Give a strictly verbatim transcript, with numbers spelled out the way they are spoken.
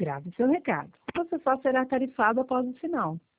Grave seu recado. Você só será tarifado após o sinal.